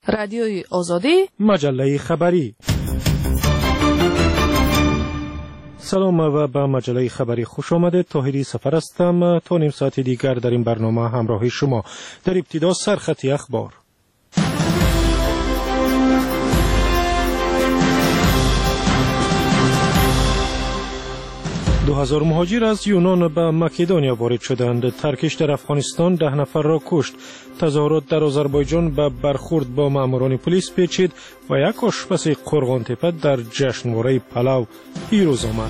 رادیوی آزادی، مجله خبری. سلام و به مجله خبری خوش آمده. طاهری سفر هستم. تا نیم ساعت دیگر در این برنامه همراه شما. در ابتدا سرخط اخبار. 2000 مهاجر از یونان به مکدونیا وارد شدند. ترکش در افغانستان 10 نفر را کشت. تظاهرات در آذربایجان به برخورد با ماموران پلیس پیچید و یک آشپز قرغان‌تپه در جشنواره پلو پیروز آمد.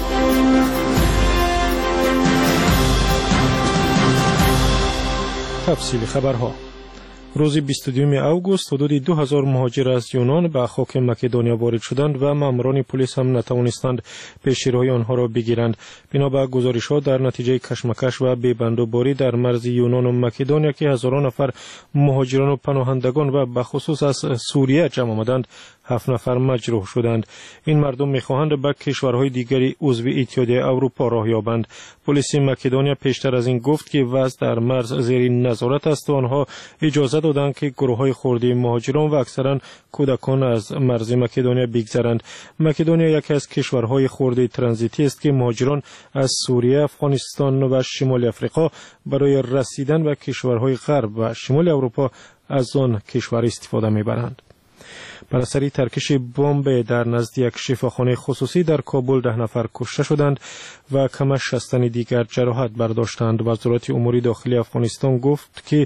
تفصیل خبرها. روز 22 اوگوست حدود 2000 مهاجر از یونان به خاک مکدونیا وارد شدند و ماموران پلیس هم نتوانستند پیشروی آنها را بگیرند. بنا به گزارش‌ها در نتیجه کشمکش و ببندوباری در مرز یونان و مکدونیا که هزاران نفر مهاجران و پناهندگان و به خصوص از سوریه جمع آمدند، 7 نفر مجروح شدند. این مردم می‌خواهند به کشورهای دیگری عضو اتحادیه اروپا راه یابند. پلیس مکدونیا پیشتر از این گفت که وضع در مرز زیر نظارت است و آنها اجازه دادند که گروه‌های خردی مهاجران و اکثرا کودکان از مرز مکدونیا بگذرند. مکدونیا یکی از کشورهای خردی ترانزیتی است که مهاجران از سوریه، افغانستان و شمال افریقا برای رسیدن به کشورهای غرب و شمال اروپا از آن کشور استفاده می‌برند. بر اثر ترکش بمب در نزد یک شفاخانه خصوصی در کابل 10 نفر کشته شدند و کم از 60 دیگر جراحت برداشتند. وزارت امور داخلی افغانستان گفت که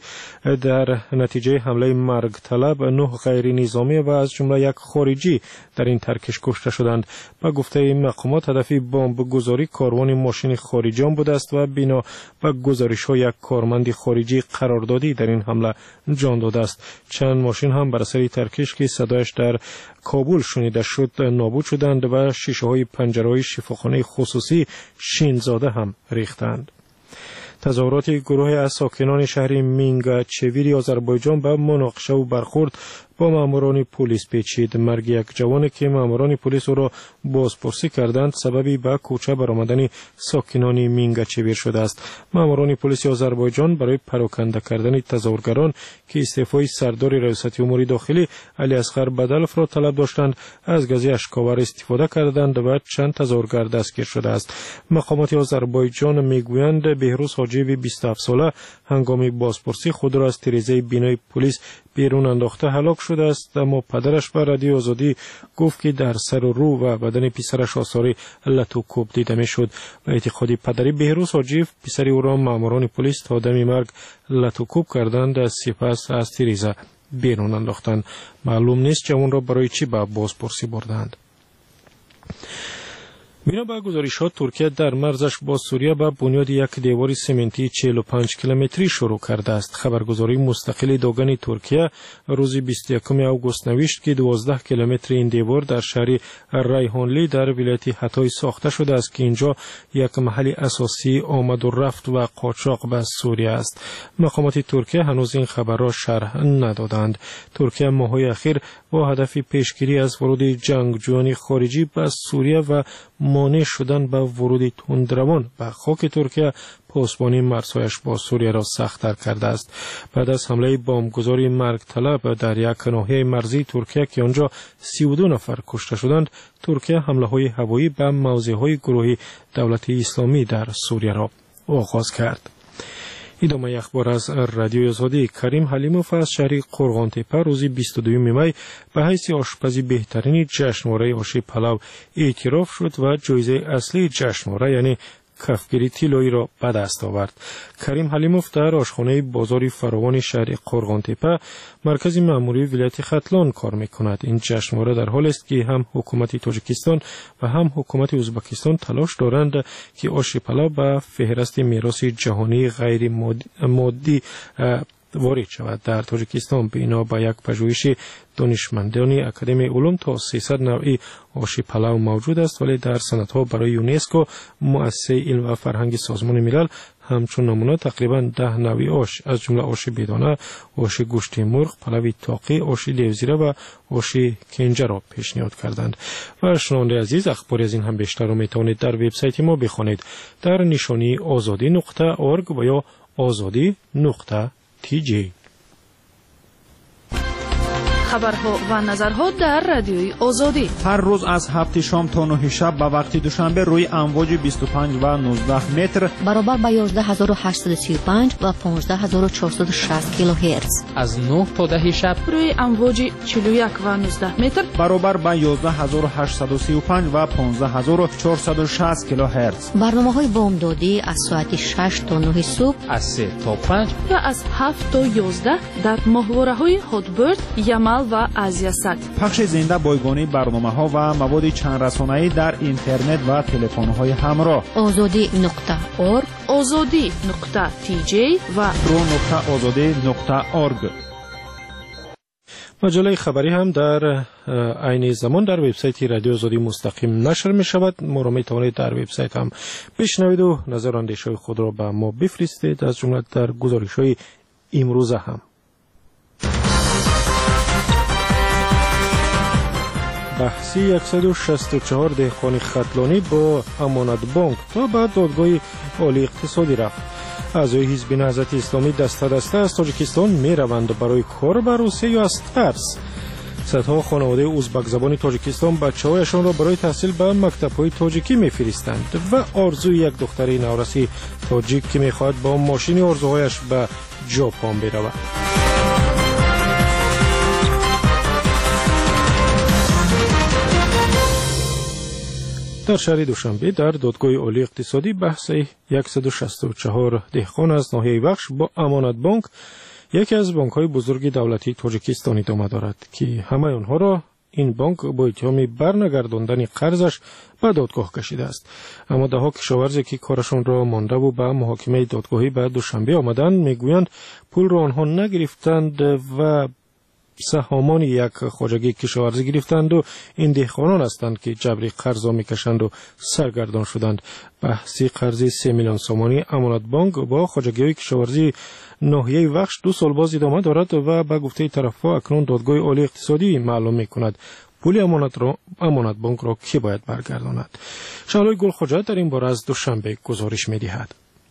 در نتیجه حمله مرگ طلب 9 غیر نظامی و از جمله یک خارجی در این ترکش کشته شدند. با گفته مقامات هدف بمب گذاری کاروان ماشین خارجیان بوده است و بنا به گزارش‌ها یک کارمند خارجی قراردادی در این حمله جان داده است. چند ماشین هم بر اثر ترکش که صدایش در کابل شنیده شد نابود شدند و شیشه‌های پنجره‌های شفاخانه خصوصی شینزاده هم ریختند. تظاهرات گروه از ساکنان شهر مینگاچویری آذربایجان به مناقشه و برخورد با ماموران پلیس پیچید. مرگ یک جوان که ماموران پلیس او را بازپرسی کردند سببی به کوچه برآمدن ساکنان مینگاچویر شده است. ماموران پلیس آذربایجان برای پراکنده کردن تظاهرگران که استعفای سردار ریاست امور داخلی علی اصغر بدلف را طلب داشتند از گاز اشک‌آور استفاده کردند و چند تظاهرگر دستگیر شده است. مقامات آذربایجان میگویند بهروز حاجی 27 ساله هنگام بازپرسی خود را از تریزه بینای پلیس بیرون انداخته هلاک شده است، اما پدرش به رادیو آزادی گفت که در سر و رو و بدن پسرش آثار لطوکوب دیده میشد. به اعتقاد پدری بهروز حاجی پسر او را ماموران پلیس تا دم مرگ لطوکوب کردند، سپس از تریزه بیرون انداختند. معلوم نیست جوان را برای چی به بازپرسی بردند. بنا به گزارش‌ها ترکیه در مرزش با سوریه به بنیاد یک دیوار سمنتی 45 کیلومتری شروع کرده است. خبرگزاری مستقل داگن ترکیه روز 21 اوگوست نوشت که 12 کیلومتر این دیوار در شهر ریحانلی در ولایت حتای ساخته شده است که اینجا یک محل اساسی آمد و رفت و قاچاق به سوریه است. مقامات ترکیه هنوز این خبر را شرح ندادند. ترکیه ماه‌های اخیر با هدف پیشگیری از ورود جنگجویان خارجی به سوریه و مانع شدن به ورود تندروان به خاک ترکیه پاسبانی مرزهایش با سوریه را سخت‌تر کرده است. بعد از حمله بمبگذاری مرگ طلب در یک ناحیه مرزی ترکیه که آنجا 32 نفر کشته شدند، ترکیه حمله‌های هوایی به موضع‌های گروه دولت اسلامی در سوریه را آغاز کرد. ادامه اخبار از رادیو آزادی. کریم حلیموف از شهر قرغان‌تپه روز 22 می به حیث آشپز بهترین جشنواره آش پلو اعتراف شد و جایزه اصلی جشنواره یعنی کفگیری طلایی را به دست آورد. کریم حلیموف در آشخانه بازار فراوان شهر قرغان‌تپه مرکز مأموری ولایت ختلان کار می‌کند. این جشنواره در حال است که هم حکومت تاجیکستان و هم حکومت ازبکستان تلاش دارند که آش پلو به فهرست میراث جهانی غیر مادی وارد شود. در تاجیکستان بنا به یک پژوهش دانشمندان اکادمی علوم تا 300 نوع آش پلو موجود است، ولی در سندها برای یونسکو مؤسسه علم و فرهنگ سازمان ملل همچون نمونه تقریبا 10 نوع آش از جمله آش بدانه، آش گوشت مرغ، پلو تاقی، آش لیوزیره و آش کنجه را پیشنهاد کردند. و شنونده عزیز، اخباری از این هم بیشتر را میتوانید در وبسایت ما بخوانید در نشانی azadi.org و یا azadi.tj. خبرها و نظرها در رادیوی آزادی. هر روز از 7 شام تا 9 شب به وقت دوشنبه روی امواج 25 و 19 متر برابر با 11835 و 15460 کیلوهرتز. از 9 تا 10 شب روی امواج 41 و 19 متر برابر با 11835 و 15460 کیلوهرتز. برنامه‌های بامدادی از ساعت 6 تا 9 صبح، از 3 تا 5 و از 7 تا 11 در ماهواره‌های هاتبرد، یمل و آزیاسات. پخش زنده بایگانی برنامه‌ها و مواد چند رسانه‌ای در اینترنت و تلفن‌های همراه. azadi.org، azadi.tj و pro.azadi.org. مجله خبری هم در عین زمان در وبسایت رادیو آزادی مستقیم نشر می شود. ما را می توانید در وبسایت هم بشنوید و نظر اندیشه خود را به ما بفرستید، از جمله در گزارش های امروز هم. بحثی 164 دهقان خطلانی با امانت بانک تا به دادگاه عالی اقتصادی رفت. اعضای حزب نهضت اسلامی دسته دسته از تاجیکستان می روند برای کار به روسیه یا از ترس. صدها خانواده ازبک زبان تاجیکستان بچه‌هایشان را برای تحصیل به مکتب‌های تاجیکی می‌فرستند و آرزوی یک دختر نورسی تاجیک که می‌خواهد با ماشین آرزوهایش به ژاپن برود. در شهر دوشنبه در دادگاه عالی اقتصادی بحث 164 دهقان از ناحیه بخش با امانت بانک، یکی از بانک‌های بزرگ دولتی تاجیکستان ادامه دارد که همه آنها را این بانک با اتهام برنگرداندن قرضش به دادگاه کشیده است. اما دهها کشاورزی که کارشان را مانده و به محاکمه دادگاهی به دوشنبه آمدند میگویند پول را آنها نگرفتند و سهامان یک خواجگی کشاورزی گرفتند و این دهقانان هستند که جبری قرض میکشند و سرگردان شدند. بحثی قرض 3 میلیون سومانی امانت بانک با خواجگی کشاورزی ناحیه وخش 2 سال باز ادامه دارد و به گفته طرف‌ها اکنون دادگاه عالی اقتصادی معلوم میکند پول امانت بانک را کی باید برگرداند. شعلای گلخواجه در این باره از دوشنبه گزارش میدهد.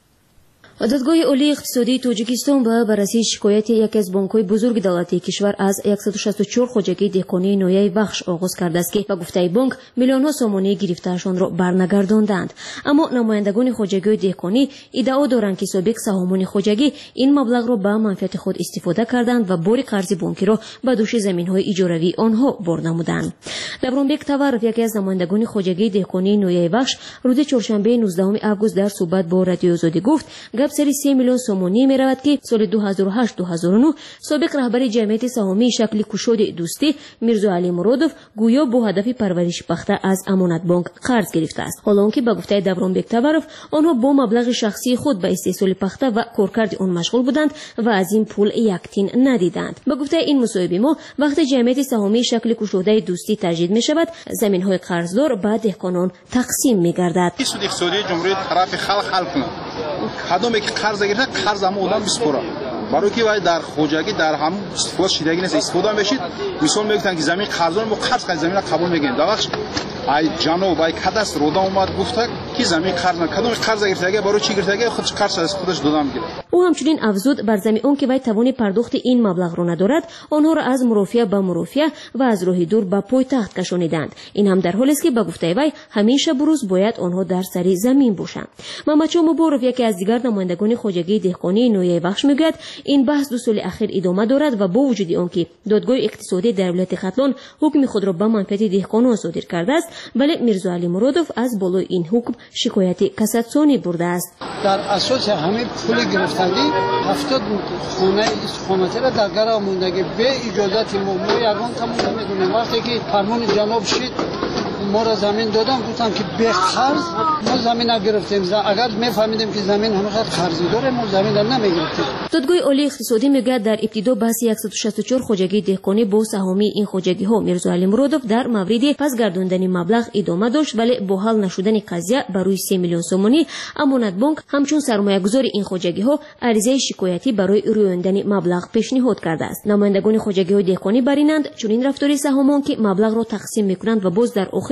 دادگاه عالی اقتصادی تاجیکستان با بررسی شکایت یکی از بانک‌های بزرگ دولتی کشور از 164 خواجگی دهقانی ناحیه بخش آغاز کرده است که به گفته بانک میلیون‌ها سومانی گرفته‌شان را برنگرداندند. اما نمایندگان خواجگی دهقانی ادعا دارند که سابق سهامان خواجگی این مبلغ را به منفعت خود استفاده کردند و بار قرض بانکی را به دوش زمین‌های اجاروی آنها بار نمودند. دبرانبک تورف یکی از نمایندگان خواجگی دهقانی ناحیه بخش روز چهارشنبه 19 آگوست در صحبت با رادیو آزادی گفت گپ سری 3 میلیون سومانی می رود که سال 2008-2009 سابق رهبر جمعیت سهامی شکل کشاد دوستی میرزا علی مرادوف گویا با هدف پرورش پخته از امانت بانک قرض گرفته است. حالا آنکه به گفته دبرانبک تورف آنها با مبلغ شخصی خود به استحصال پخته و کارکرد آن مشغول بودند و از این پول یک تین ندیدند. به گفته این مصاحبه ما وقتی جمعیت سهامی شکل کشاده دوستی تجدید می شود زمین‌های قرضدار به دهقانان تقسیم می گردد. سود اقتصادی جمهوری طرف خلق کنه کدومی که قرض گرفته قرض هم آدم بسپره برای که باید در خواجگی در هم استفاده شدگی نیست استفاده بشید. مثال میگن که زمین قرضدار ما قرض کنیم زمین قبول میگن داغش ای جناب ای کداستر رودا اومد گفت که زمین قرض کدوم قرض گرفته برای چی گرفته خودش قرض از خودش دادم میگیره. او همچنین افزود بر زمین اون که باید توان پرداخت این مبلغ را ندارد آنها را از مرافعه به مرافعه و از راه دور به پایتخت کشانیدند. این هم در حالی است که به گفته وی همیشه بروز باید آنها در سری زمین باشند. محمد مبارک یکی از دیگر نمایندگان خواجگی دهقانی ناحیه بخش میگوید این بحث 2 سال اخیر ادامه دارد و با وجود آنکه دادگاه اقتصادی در ولایت ختلان حکم خود را به منفعت دهقانان صادر کرده است ولی میرزا علی مرادوف از بالای این حکم شکایت کاساسیونی برده است. در اساس همین پول گرفتگی 70 خانه استخاناتی را در گرا موندگی به اجازت ما یگان کمون میدونیم وقتی که فرمان جناب شد ما را زمین دادن گفتن که به قرض ما زمین نگرفتیم اگر میفهمیدیم که زمین همیشه قرضی داره ما زمین را نمیگرفتیم. دادگاه عالی اقتصادی میگه در ابتدا بحث 164 خواجگی دهقانی با سهامی این خواجگی ها میرزا علی مرادوف در مورد پس گرداندن مبلغ ادامه داشت ولی با حل نشدن قضیه برای 3 میلیون سومانی امانت بانک همچون سرمایه‌گذار این خواجگی ها عریضه شکایتی برای رویاندن مبلغ پیشنهاد کرده است. نمایندگان خواجگی های دهقانی برینند چون این رفتاری سهامان که مبلغ را تقسیم میکنند و باز در آخر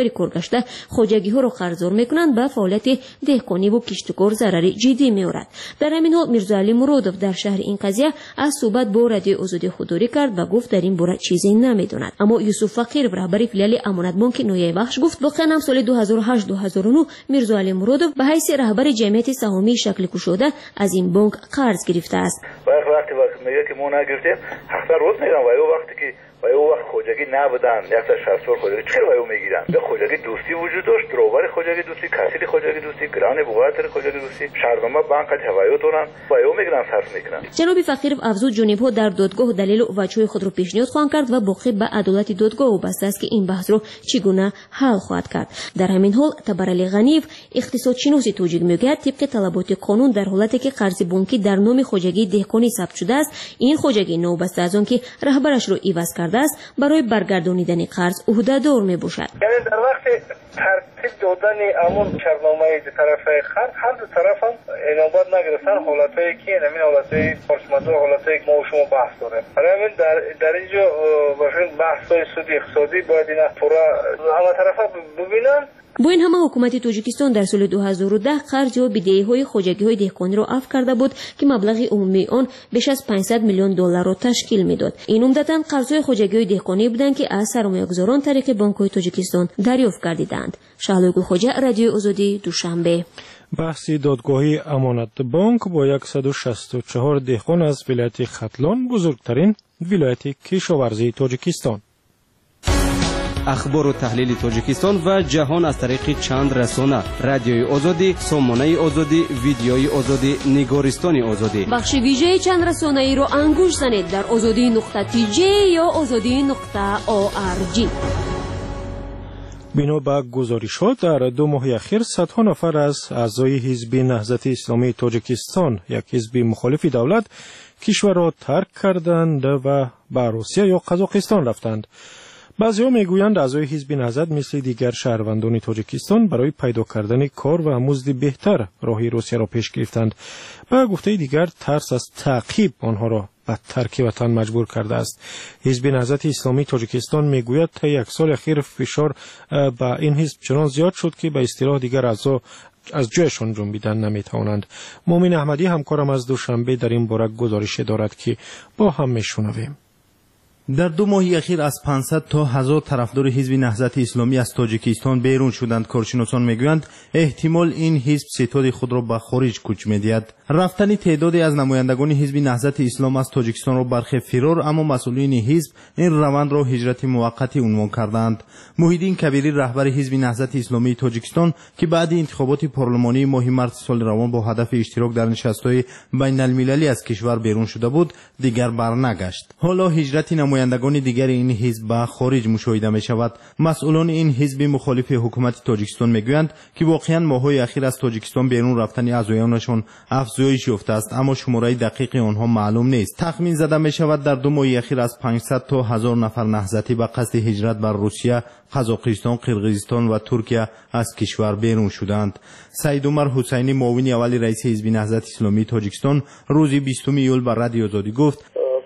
اواخر کورگشته خوجگی ها را خرزار میکنند به فعالیت دهقانی و کشتکار ضرری جدی میآورد. در همین حال میرزا علی مرادوف در شهر این قضیه از صحبت با رادیو آزادی خودداری کرد و گفت در این باره چیزی نمیداند. اما یوسف فقیرov رهبر فیلیال امانت بانک نویای بخش گفت واقعا هم سال 2008-2009 میرزا علی مرادوف به حیث رهبر جمعیت سهامی شکل گشوده از این بانک قرض گرفته است. وقتی میگه که ما نگرفتیم حق روز میگم و وقتی که و او وقت خوجگی نبودن 160 خوجگی چرا و او میگیرن؟ به خوجگی دوستی وجود داشت، دروبر خوجگی دوستی، کسیل خوجگی دوستی، گران بوغاتر خوجگی دوستی، شهرداری بانک هوایی دارن و او میگیرن صرف میکنن. جناب فقیرov افزود جانب‌ها در دادگاه دلیل و وجه خود را پیشنهاد خواهند کرد و باقی به عدالت دادگاه وابسته است که این بحث را چگونه حل خواهد کرد. در همین حال تبرعلی غنیف اقتصادشناس توجیه میگوید طبق طلبات قانون در حالتی که قرض بانکی در نام خوجگی دهقانی ثبت شده است این خوجگی نوبسته از آن که رهبرش را عوض کرده است برای برگردانیدن قرض عهده‌دار میباشد. یعنی در وقت ترتیب دادن امون شرطنامه طرف قرض هر دو طرف هم انابت نگرفتن حالتایی که همین حالتای پرسمدار حالتایی که ما و شما بحث داریم. برای همین در اینجا بحث‌های سودی اقتصادی باید اینا پورا همه طرفا ببینن. با این همه حکومت تاجیکستان در سال 2010 قرض یا بدهی‌های خوجگی‌های دهقانی را عفو کرده بود که مبلغ عمومی آن بیش از 500 میلیون دلار را تشکیل میداد. این عمدتاً قرض‌های خوجگی‌های دهقانی بودند که از سرمایه‌گذاران طریق بانک‌های تاجیکستان دریافت کردند. شهلوی خوجا، رادیو آزادی، دوشنبه. بحث دادگاهی امانت بانک با 164 دهقان از ولایت ختلان، بزرگترین ولایت کشاورزی تاجیکستان. اخبار و تحلیل تاجیکستان و جهان از طریق چند رسانه: رادیوی آزادی، سامانه آزادی، ویدیوی آزادی، نگارستان آزادی. بخش ویژه چند رسانه ای را انگوش زنید در azadi.tj یا azadi.org. بنا به گزارشات در 2 ماه اخیر صدها نفر از اعضای حزب نهضت اسلامی تاجیکستان، یک حزب مخالف دولت، کشور را ترک کردند و به روسیه یا قزاقستان رفتند. بعضی‌ها میگویند اعضای حزب نهضت مثل دیگر شهروندان تاجیکستان برای پیدا کردن کار و مزد بهتر راه روسیه را پیش گرفتند. به گفته دیگر ترس از تعقیب آنها را به ترک وطن مجبور کرده است. حزب نهضت اسلامی تاجیکستان میگوید تا 1 سال اخیر فشار به این حزب چنان زیاد شد که به اصطلاح دیگر اعضا از جایشان جنبیدن نمیتوانند. مومن احمدی همکارم از دوشنبه در این باره گزارش دارد که با هم میشنویم. در 2 ماه اخیر از 500 تا 1000 طرفدار حزب نهضت اسلامی از تاجیکستان بیرون شدند. کارشناسان میگویند احتمال این حزب ستاد خود را به خارج کوچ میدهد. رفتن تعدادی از نمایندگان حزب نهضت اسلام از تاجیکستان را برخی فرار، اما مسئولین حزب این روند را هجرت موقتی عنوان کردند. محیدین کبیری رهبر حزب نهضت اسلامی تاجیکستان که بعد انتخابات پارلمانی ماه مارس سال روان با هدف اشتراک در نشست‌های بین المللی از کشور بیرون شده بود، دیگر برنگشت. حالا هجرت نمایندگان دیگر این حزب به خارج مشاهده می شود. مسئولان این حزب مخالف حکومت تاجیکستان میگویند که واقعا ماه‌های اخیر از تاجیکستان بیرون رفتن اعضایانشان افزایش یافته است، اما شماره دقیق آنها معلوم نیست. تخمین زده می شود در 2 ماه اخیر از 500 تا 1000 نفر نهضتی به قصد هجرت بر روسیه، قزاقستان، قرقیزستان و ترکیه از کشور بیرون شدند. سید عمر حسینی، معاون اول رئیس حزب نهضت اسلامی تاجیکستان، روز 20 ایول بر رادیو آزادی گفت: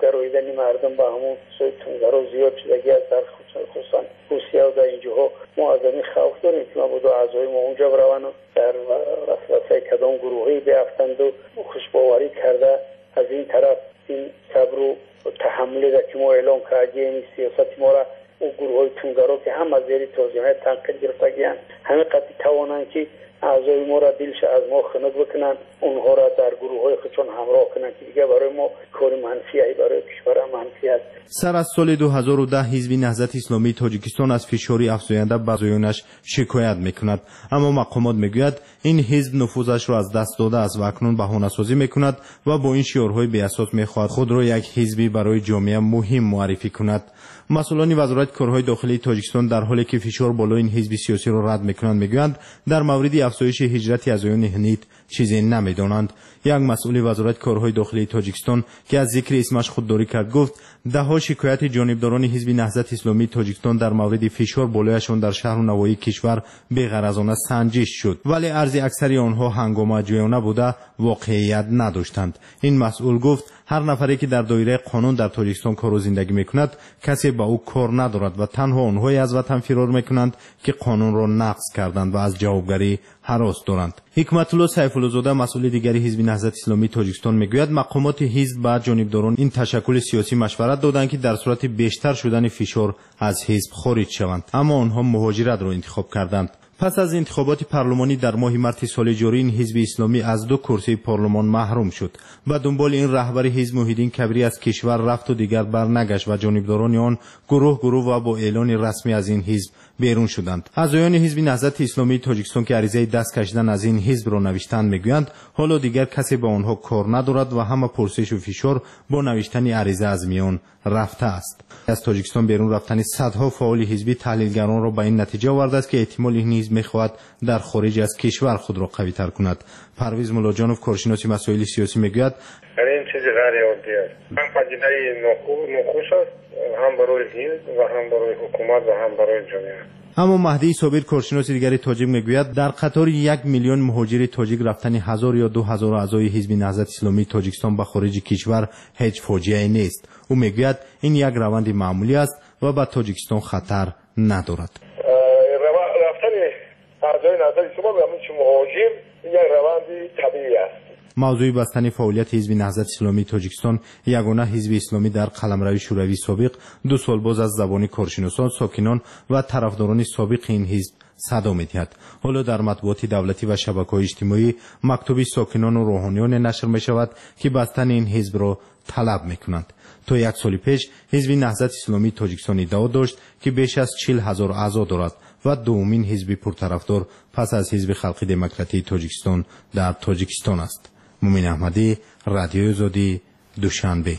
مردم با همون تونگرا زیاد شدگی از در خصوصا روسیه و در اینجاها ما از این خوف داریم که ما بودو اعضای ما اونجا بروند و در وسوسه کدام گروهی بیفتند و خوشباوری کرده از این طرف این صبر و تحملی را که ما اعلام کردیم این سیاست ما را و گروه های تونگرا که هم از زیر توضیحات تنقید گرفتگیان همه قطعی توانند که اعضای ما را دلش از ما خنک بکنن، اونها را در گروه های خودشون همراه کنن که دیگه برای ما کار منفی ای برای کشور منفی است. سر از سال 2010 حزب نهضت اسلامی تاجیکستان از فشاری افزاینده به اعضایانش شکایت میکند، اما مقامات میگوید این حزب نفوذش را از دست داده است و اکنون بهانه سازی میکند و با این شعارهای بی اساس میخواهد خود را یک حزبی برای جامعه مهم معرفی کند. مسئولان وزارت کارهای داخلی تاجیکستان در حالی که فشار بالا این حزب سیاسی را رد میکنند میگویند در مورد افزایش هجرت اعضایان هنیت چیزی نمیدانند. یک مسئول وزارت کارهای داخلی تاجیکستان که از ذکر اسمش خودداری کرد گفت دهها شکایت جانبداران حزب نهضت اسلامی تاجیکستان در مورد فشار بالایشان در شهر و نواحی کشور بی‌غرضانه سنجش شد، ولی عرض اکثری آنها هنگام‌جویانه بوده واقعیت نداشتند. این مسئول گفت هر نفری که در دایره قانون در تاجیکستان کار و زندگی میکند کسی با او کار ندارد و تنها آنهایی از وطن فرار میکنند که قانون را نقض کردند و از جوابگری هراس دارند. حکمت الله سیف الله زاده مسئول دیگری حزب نهضت اسلامی تاجیکستان میگوید مقامات حزب با جانبداران این تشکل سیاسی مشورت دادند که در صورت بیشتر شدن فشار از حزب خارج شوند، اما آنها مهاجرت را انتخاب کردند. پس از انتخابات پارلمانی در ماه مارس سال جاری این حزب اسلامی از 2 کرسی پارلمان محروم شد و دنبال این رهبر حزب محیدین کبری از کشور رفت و دیگر برنگشت و جانبداران آن گروه و با اعلان رسمی از این حزب بیرون شدند. اعضایان حزب نهضت اسلامی تاجیکستان که عریضه دست کشیدن از این حزب را نوشتند میگویند حالا دیگر کسی با آنها کار ندارد و همه پرسش و فشار با نوشتن عریضه از میان رفته است. از تاجیکستان بیرون رفتن صدها فعال حزبی تحلیلگران را به این نتیجه آورده است که احتمال این حزب میخواهد در خارج از کشور خود را قوی تر کند. پرویز ملاجانوف کارشناس مسائل سیاسی میگوید این چیز غیر عادی است. هم پدیده ناخوش است، هم برای حزب و هم برای حکومت و هم برای جامعه. اما مهدی صابر کارشناس دیگری تاجیک میگوید در قطار 1 میلیون مهاجر تاجیک رفتن 1000 یا 2000 اعضای حزب نهضت اسلامی تاجیکستان به خارج کشور هیچ فاجعه‌ای نیست. او میگوید این یک روند معمولی است و به تاجیکستان خطر ندارد. رفتن اعضای نهضت اسلامی همین مهاجر یک روند طبیعی است. موضوع بستن فعالیت حزب نهضت اسلامی تاجیکستان یگانه حزب اسلامی در قلمرو شوروی سابق 2 سال باز از زبان کارشناسان، ساکنان و طرفداران سابق این حزب صدا می‌دهد. حالا در مطبوعات دولتی و شبکه‌های اجتماعی مکتوب ساکنان و روحانیان نشر می‌شود که بستن این حزب را طلب می‌کنند. تا 1 سال پیش حزب نهضت اسلامی تاجیکستان ادعا داشت که بیش از 40,000 اعضا دارد و دومین حزب پرطرفدار پس از حزب خلق دموکراتی تاجیکستان در تاجیکستان است. مومن احمدی، رادیو آزادی، دوشنبه.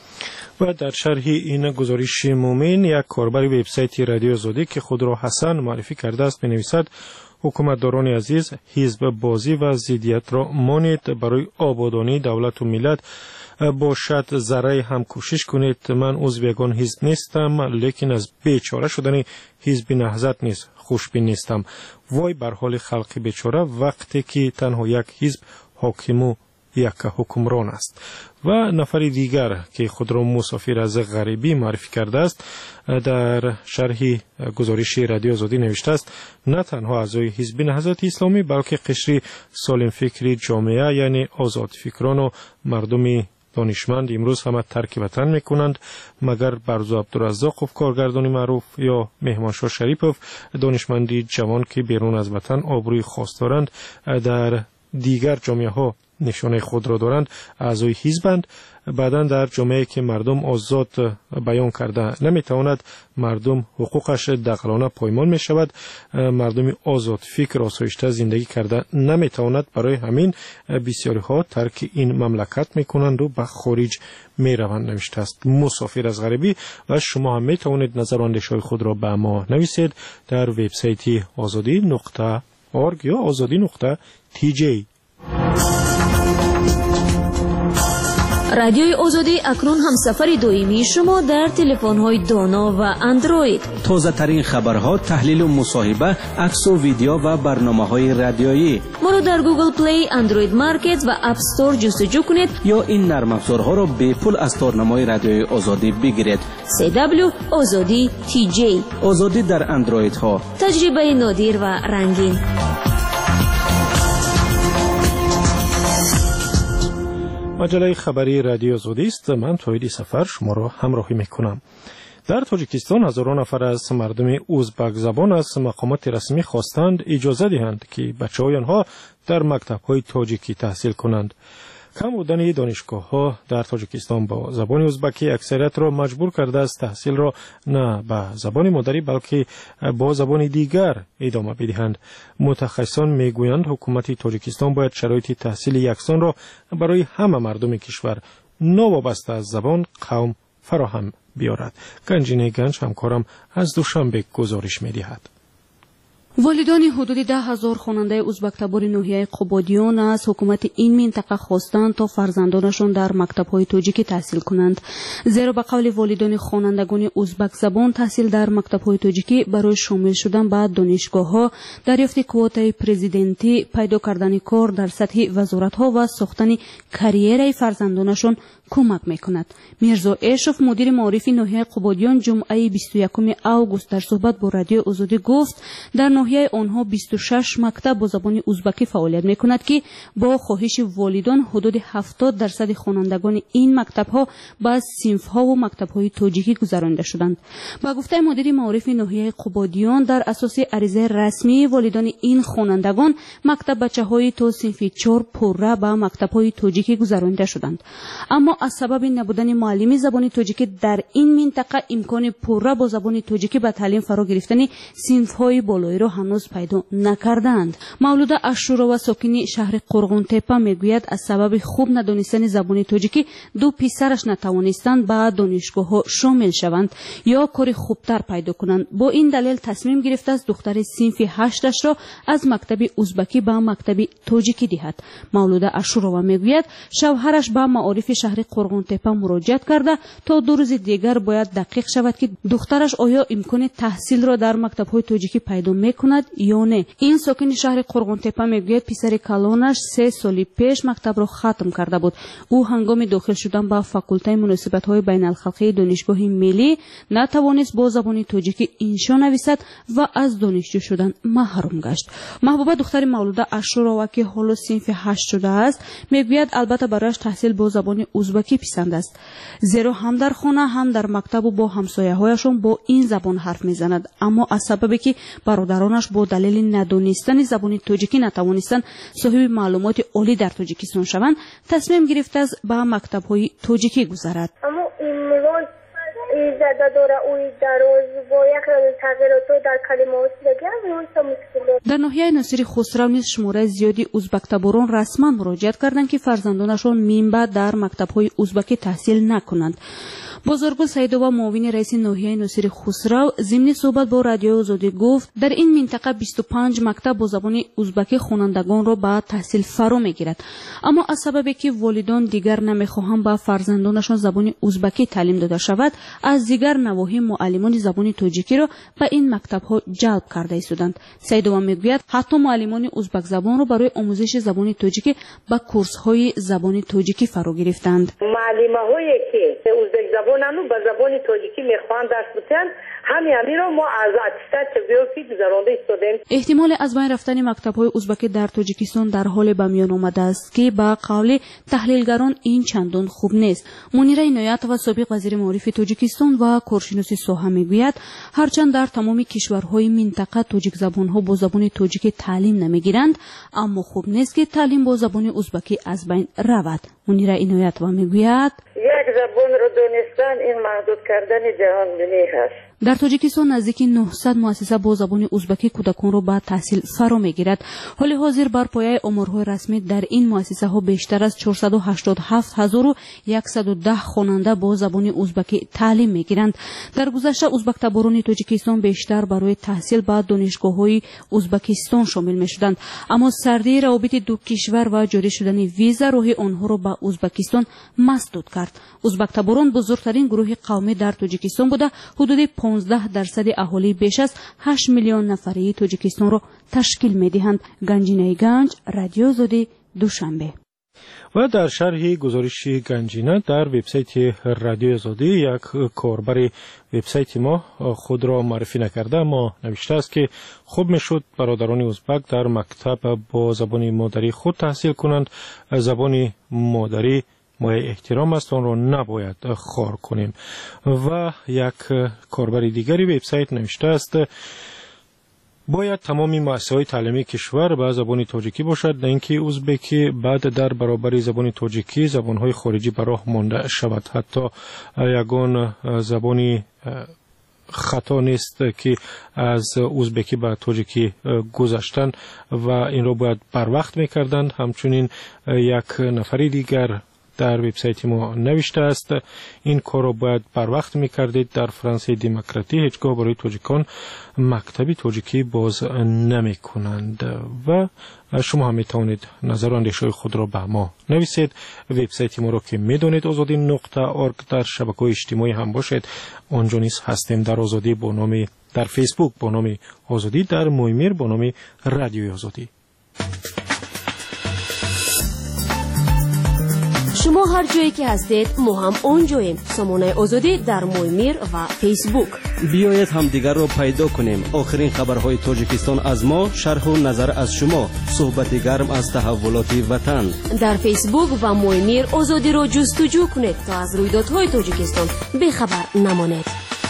و در شرح این گزارش مومن یک کاربر وبسایت رادیو آزادی که خود را حسن معرفی کرده است می‌نویسد حکومتداران عزیز، حزب بازی و ضدیت را مانید برای آبادانی دولت و ملت باشد ذره هم کوشش کنید. من عضو یگان حزب نیستم لیکن از بیچاره شدن حزب نهضت نیز خوشبین نیستم. وای بر حال خلق بیچاره وقتی که تنها یک حزب حاکم و یک حکمران است. و نفر دیگر که خود را مسافر از غریبی معرفی کرده است در شرح گزارش رادیو آزادی نوشته است نه تنها اعضای حزب نهضت اسلامی بلکه قشری سالم فکری جامعه یعنی آزاد فکران و مردم دانشمند امروز همه ترک وطن میکنند مگر برزو عبدالرزاقوف کارگردان معروف یا مهمانشاه شریپوف دانشمندی جوان که بیرون از وطن آبروی خاص دارند در دیگر جامعه ها نشانه خود را دارند اعضای حزبند. بعداً در جامعه که مردم آزاد بیان کرده نمیتواند مردم حقوقش دغلانه پایمال می شود، مردم آزاد فکر آسایشته زندگی کرده نمیتواند، برای همین بسیاری ها ترک این مملکت میکنند و به خارج می روند نوشته است مسافر از غریبی. و شما هم میتوانید نظر و اندیشه‌های خود را به ما نویسید در وبسایت azadi.org یا azadi.tj. رادیوی آزادی اکنون هم سفر دائمی شما در تلفن‌های دانا و اندروید. تازه ترین خبرها، تحلیل و مصاحبه، عکس و ویدیو و برنامه‌های رادیویی. ما رو در گوگل پلی، اندروید مارکت و اپ استور جستجو کنید یا این نرم افزارها را به پول از تارنمای رادیوی آزادی بگیرید. CW آزادی TJ. آزادی در اندروید ها. تجربه نادر و رنگین. مجله خبری رادیو آزادی است. من توحید سفر شما را همراهی میکنم. در تاجیکستان هزاران نفر از مردم ازبک زبان از مقامات رسمی خواستند اجازه دهند که بچه‌های آنها در مکتب‌های تاجیکی تحصیل کنند. کم بودن دانشگاه‌ها در تاجیکستان با زبان ازبکی اکثریت را مجبور کرده است تحصیل را نه به زبان مادری بلکه با زبان دیگر ادامه بدهند. متخصصان میگویند حکومت تاجیکستان باید شرایط تحصیل یکسان را برای همه مردم کشور نوابسته از زبان قوم فراهم بیارد. گنجینه گنج همکارم از دوشنبه گزارش می‌دهد. والدان حدود 10,000 خواننده ازبک تبار ناحیه قبادیان از حکومت این منطقه خواستند تا فرزندانشان در مکتب‌های تاجیکی تحصیل کنند، زیرا به قول والدان خوانندگان ازبک زبان تحصیل در مکتب‌های تاجیکی برای شامل شدن به دانشگاه‌ها، دریافت کوتای پرزیدنتی، پیدا کردن کار در سطح وزارت‌ها و ساختن کاریره فرزندانشان کمک می‌کند. میرزا اشرف مدیر معارف ناحیه قبادیان جمعه 21 اوگوست در صحبت با رادیو آزادی گفت در ناحیه آنها 26 مکتب با زبان ازبکی فعالیت می‌کند که با خواهش والدان حدود 70% خوانندگان این مکتب‌ها به صنف‌ها و مکتب‌های تاجیکی گذرانده شدند. با گفته مدیر معارف ناحیه قبادیان در اساس عریضه رسمی والدان این خوانندگان مکتب بچه‌های تا صنف 4 پره به مکتب‌های تاجیکی گذرانده شدند، اما از سبب نبودن معلم زبان تاجیکی در این منطقه امکان پره با زبان تاجیکی به تعلیم فرا گرفتن صنف‌های بالایی را هنوز پیدا نکردند. مولوده اشورا و ساکن شهر قرغون تپه میگوید از سبب خوب ندانستن زبان تاجیکی دو پسرش نتوانستند به دانشگاه‌ها شامل شوند یا کار خوبتر پیدا کنند. با این دلیل تصمیم گرفته است دختر صنف 8 را از مکتب ازبکی به مکتب تاجیکی دهد. مولوده اشورا میگوید شوهرش به معارف شهر قرغون تپه مراجعت کرده تا 2 روز دیگر باید دقیق شود که دخترش آیا امکان تحصیل را در مکتب‌های تاجیکی پیدا میکند یا نه. این ساکن شهر قرغون تپه میگوید پسر کلانش 3 سال پیش مکتب را ختم کرده بود. او هنگام داخل شدن به فاکولته مناسبت‌های بین الخلقی دانشگاه ملی نتوانست با زبان تاجیکی انشا نویسد و از دانشجو شدن محروم گشت. محبوبه دختر مولوده اشورا که حالا صنف 8 شده است میگوید البته برایش تحصیل با زبان ازبکی پسند است، زیرا هم در خانه هم در مکتب و با همسایه‌هایشان با این زبان حرف میزند، اما از سببی که برادرانش با دلیل ندانستن زبان تاجیکی نتوانستند صاحب معلومات عالی در تاجیکستان شوند، تصمیم گرفته است به مکتب‌های تاجیکی گذرد. اما امروز زده داره اوی دروز با یک تغییرات در کلمات دیگر در ناحیه ناصر خسرو نیز شماره زیادی ازبک تباران رسما مراجعت کردند که فرزندانشان منبع در مکتب‌های ازبکی تحصیل نکنند. بزرگل سیدوبا معاون رئیس ناحیه ناصر خسرو ضمن صحبت با رادیو آزادی گفت در این منطقه 25 مکتب با زبان ازبکی خوانندگان را به تحصیل فرا میگیرد، اما از سببی که والدان دیگر نمیخواهند به فرزندانشان زبان ازبکی تعلیم داده شود، از دیگر نواحی معلمان زبان تاجیکی را به این مکتب‌ها جلب کرده ایستادند. سیدوبا میگوید حتی معلمان ازبک زبان را برای آموزش زبان تاجیکی به کورس‌های زبان تاجیکی فرا گرفتند. معلم‌هایی که ازبک زبان به زبان تاجیکی میخوان درس بدن، همین رو ما از اتستات بیوفی گذرانده ایستادیم. احتمال از بین رفتن مکتب‌های ازبکی در تاجیکستان در حال به میان آمده است که با قول تحلیلگران این چندان خوب نیست. منیر عنایت و سابق وزیر معارف تاجیکستان و کارشناس ساحه میگوید هرچند در تمام کشورهای منطقه تاجیک زبان‌ها با زبان تاجیکی تعلیم نمیگیرند، اما خوب نیست که تعلیم با زبان ازبکی از بین رود. منیر عنایت و میگوید یک زبان را دانستن این محدود کردن جهان بینی هست. در تاجیکستان نزدیک 900 مؤسسه با زبان ازبکی کودکان را به تحصیل فرا میگیرد. حال حاضر بر پایه آمارهای رسمی در این مؤسسه ها بیشتر از 487110 خواننده با زبان ازبکی تعلیم میگیرند. در گذشته ازبک تباران تاجیکستان بیشتر برای تحصیل به دانشگاه‌های ازبکستان شامل میشدند، اما سردی روابط دو کشور و جاری شدن ویزا راه آنها را به ازبکستان مسدود کرد. ازبک تباران بزرگترین گروه قومی در تاجیکستان بوده، حدود 15% اهالی بیش از 8 میلیون نفری تاجیکستان را تشکیل می‌دهند. گنجینه گنج، رادیو آزادی، دوشنبه. و در شرح گزارش گنجینه در وبسایت رادیو آزادی یک کاربر وبسایت ما خود را معرفی نکرده ما نوشته است که خوب میشد برادران ازبک در مکتب با زبان مادری خود تحصیل کنند. زبان مادری مایه احترام است، آن را نباید خوار کنیم. و یک کاربر دیگری وبسایت نوشته است باید تمامی مؤسسه‌های تعلیمی کشور به زبان تاجیکی باشد، نه اینکه ازبکی بعد در برابر زبان تاجیکی زبان‌های خارجی به راه مانده شود. حتی یگان زبانی خطا نیست که از ازبکی به تاجیکی گذشتن و این را باید بر وقت میکردند. همچنین یک نفری دیگر در وبسایت ما نوشته است این کار را باید بر وقت میکردید. در فرانسه دموکراتی هیچگاه برای تاجیکان مکتب تاجیکی باز نمی کنند. و شما هم میتوانید نظر و اندیشه خود را به ما نویسید. وبسایت ما را که میدونید azadi.org در شبکه‌های اجتماعی هم باشید. آنجا نیز هستیم در آزادی با نام در فیسبوک با نام آزادی، در مویمیر با نام رادیوی آزادی. شما هر جایی که هستید ما هم اونجاییم. سامانه آزادی در مویمیر و فیسبوک. بیایید هم دیگر را پیدا کنیم. آخرین خبرهای تاجیکستان از ما، شرح و نظر از شما، صحبت گرم از تحولات وطن. در فیسبوک و مویمیر آزادی را جستجو کنید تا از رویدادهای تاجیکستان بخبر نمانید.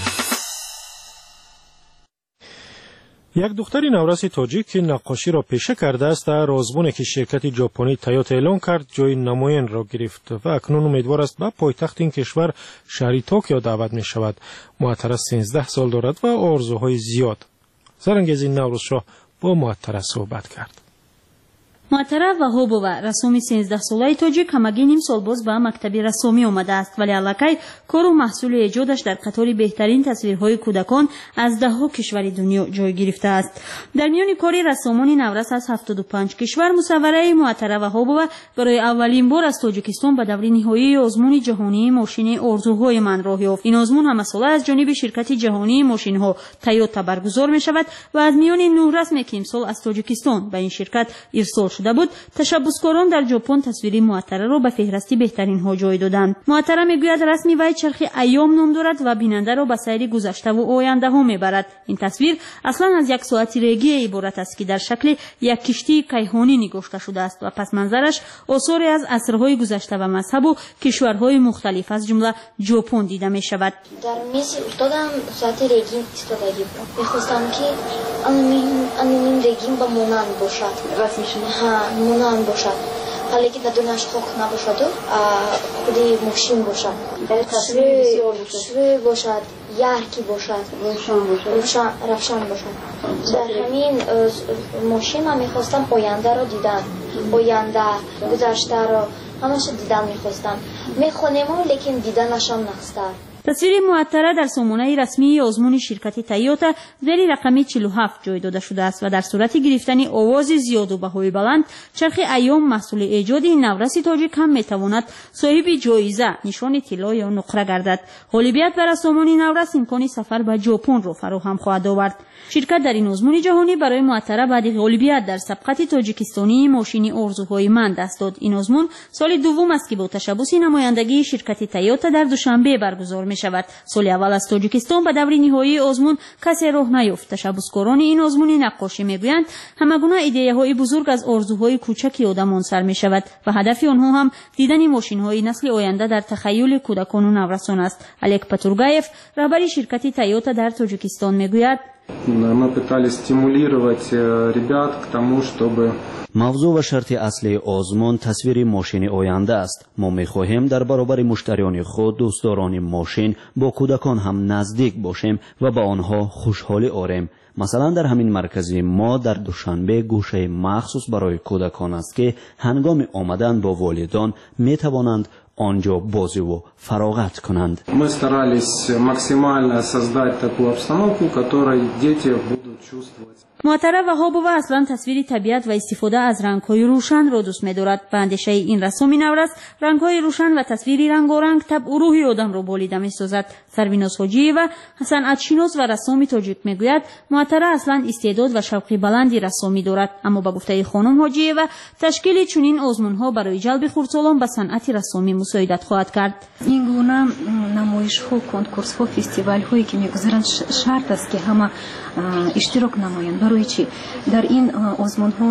یک دختر نورس تاجیک که نقاشی را پیشه کرده است در آزمونی که شرکت ژاپنی تویوتا اعلان کرد جای نمایان را گرفت و اکنون امیدوار است به پایتخت این کشور شهر توکیو دعوت می شود. معطره 13 سال دارد و آرزوهای زیاد. زرنگیز نوروز شاه با معطره صحبت کرد. معطره وهابова расоми 13 солаи тоҷик ҳамагӣ ним сол боз ба мактаби расомӣ омадааст, вале аллакай кору маҳсули эҷодаш дар қатори беҳтарин тасвирҳои кӯдакон аз даҳҳо кишвари дунё ҷой гирифтааст. дар миёни кори рассомони наврас аз 75 кишвар мусаввараи муаттара ваҳобова барои аввалин бор аз тоҷикистон ба даври ниҳоии озмуни ҷаҳонии мошини орзуҳои ман роҳ ёфт. ин озмун ҳамасола аз ҷониби ширкати ҷаҳонии мошинҳо Toyota баргузор мешавад ва аз миёни 9 расме ки имсол аз тоҷикистон ба ин ширкат ирсол шуда буд, ташаббускорон дар ҷопон тасвири муаттараро ба феҳристи беҳтаринҳо ҷой доданд. муаттара мегӯяд расми вай чархи айём ном дорад ва бинандаро ба сайри гузаштаву ояндаҳо мебарад. ин тасвир аслан аз як соати регия иборат аст ки дар шакли як киштии кайҳонӣ нигошта шудааст ва пасманзараш осоре аз асрҳои гузашта ва мазҳабу кишварҳои мухталиф аз ҷумла ҷопон дида мешавад. дар миси уфтодам соати регин истодагӣ буд. мехостам ки анин регин ба монанд бошад, монанд бошад, ҳале ки дар дунияш хок набошаду худи мошин бошад, шӯй бошад, ярки бошад, равшан бошад. дар ҳамин мошин ман мехостам ояндаро дидан, оянда гузаштаро ҳамаша дидан мехостам. мехонему лекин диданашам нақстар. тасвири муаттара дар сомонаи расмии озмуни ширкати Toyota зери рақами 47 ҷой дода шудааст ва дар сурати гирифтани овози зиёду баҳои баланд чархи айём маҳсули эҷоди навраси тоҷик ҳам метавонад соҳиби ҷоиза нишони тилло ё нуқра гардад. ғолибият ба рассомони наврас имкони сафар ба ҷопонро фароҳам хоҳад овард. ширкат дар ин озмуни ҷаҳонӣ барои муаттара баъди ғолибият дар сабқати тоҷикистонии мошини орзуҳои ман даст дод. ин озмун соли дуввум аст ки бо ташаббуси намояндагии ширкати Toyota дар душанбе баргузор мешавад. соли аввал аз тоҷикистон ба даври ниҳоии озмун касе роҳ наёфт. ташаббускорони ин озмуни наққошӣ мегӯянд ҳамагуна идеяҳои бузург аз орзуҳои кӯчаки одамон сар мешавад ва ҳадафи онҳо ҳам дидани мошинҳои насли оянда дар тахайюли кӯдакону наврасон аст. Олег Патургаев, раҳбари ширкати Toyota дар тоҷикистон мегӯяд: мы пытались стимулировать ребят к тому, чтобы мавзӯъ ва шарти аслии озмун тасвири мошини оянда аст. мо мехоҳем дар баробари муштариёни худ дӯстдорони мошин бо кӯдакон ҳам наздик бошем ва ба онҳо хушҳолӣ орем. масалан дар ҳамин маркази мо дар душанбе гӯшаи махсус барои кӯдакон аст ки ҳангоми омадан бо волидон метавонанд онҷо бозиву фароғат кунанд. Мы старались максимально создать такую обстановку, в которой дети будут чувствовать. муаттара ваҳобова аслан тасвири табиат ва истифода аз рангҳои рӯшанро дӯст медорад. ба андешаи ин рассоми наврас рангҳои рӯшан ва тасвири рангоранг табъу рӯҳи одамро болида месозад. сарвиноз ҳоҷиева, санъатшинос ва рассоми тоҷик мегӯяд муаттара аслан истеъдод ва шавқи баланди рассомӣ дорад, аммо ба гуфтаи хонум ҳоҷиева ташкили чунин озмунҳо барои ҷалби хурдсолон ба санъати рассомӣ мусоидат хоҳад кард. ин гуна намоишҳо, конкурсҳо, фестивалҳое ки мегузаранд шарт аст ки ҳама иштирок намоянд. барои чӣ? дар ин озмунҳо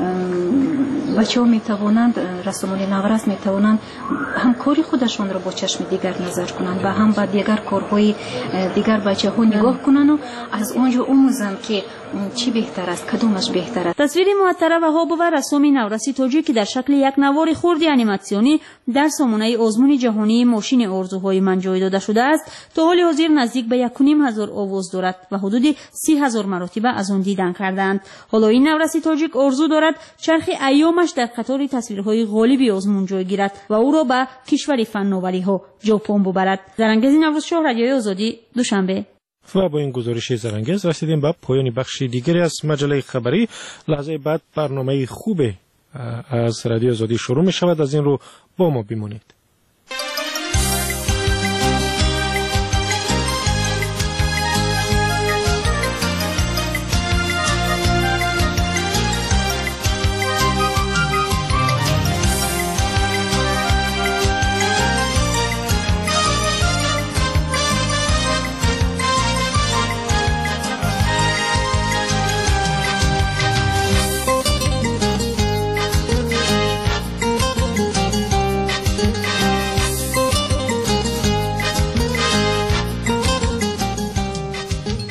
бачаҳо метавонанд, рассомони наврас метавонанд ҳам кори худашонро бо чашми дигар назар кунанд ва ҳам ба дигар корҳои дигар бачаҳо нигоҳ кунанду аз он ҷо омӯзанд ки чӣ беҳтар аст, кадомаш беҳтар аст. тасвири муаттара ваҳобова рассоми навраси тоҷик ки дар шакли як навори хурди аниматсионӣ дар сомонаи озмуни ҷаҳонии мошини орзуҳои ман ҷой дода шудааст. то ҳоли ҳозир наздик ба 1500 овоз дорад ва ҳудуди 30,000 маротиба аз он дидан кардаанд. ҳоло ин навраси тоҷик орзу дорад شود چرخ ایامش در قطار تصویرهای غالب آزمون جای گیرد و او را به کشور فناوری‌ها ژاپن ببرد. زرانگیز نوروز شاه، رادیوی آزادی، دوشنبه. و با این گزارش زرانگیز رسیدیم به پایان بخش دیگری از مجله خبری. لحظه بعد برنامه خوب از رادیو آزادی شروع می شود. از این رو با ما بمانید.